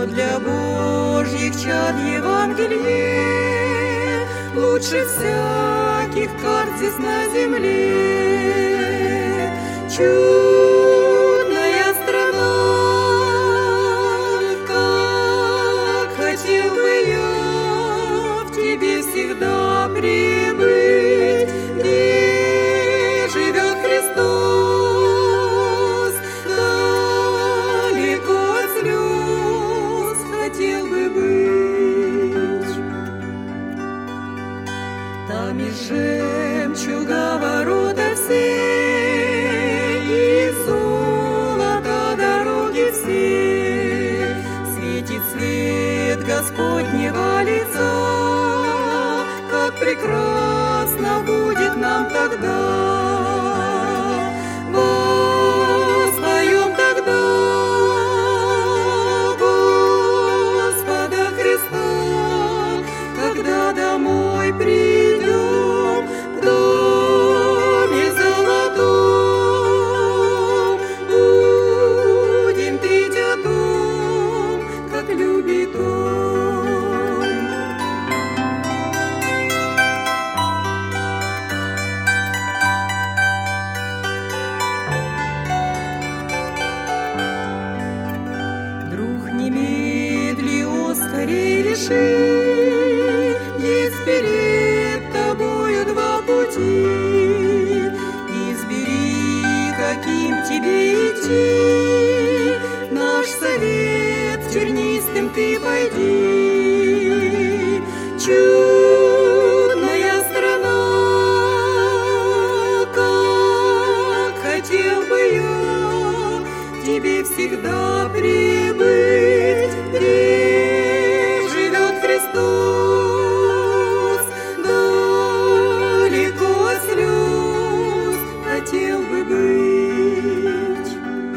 для Божьих чад Евангелие лучше всяких карт здесь на земле. Чудная страна, как хотел бы я в тебе всегда пребыть, где живет Христос, далеко от слез хотел бы быть. Там из жемчуга ворота все, и золото дороги все, светит свет Господнего лица, как прекрасно будет нам тогда. Воспоем тогда Господа Христа, когда домой придем в доме золотом. Будем петь о том, как любит Он. Друг, немедли, скорей реши, есть перед тобою два пути. Избери, каким тебе идти, наш совет тернистым ты пойди. Чудная страна, как хотел бы я тебе всегда пребыть, где живет Христос, далеко от слез хотел бы быть.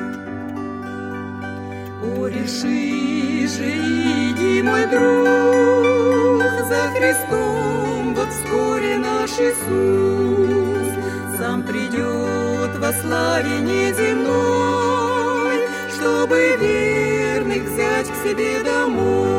О, реши же, иди, мой друг, за Христом, вот вскоре наш Иисус сам придет во славе неземной, чтобы верных взять к себе домой.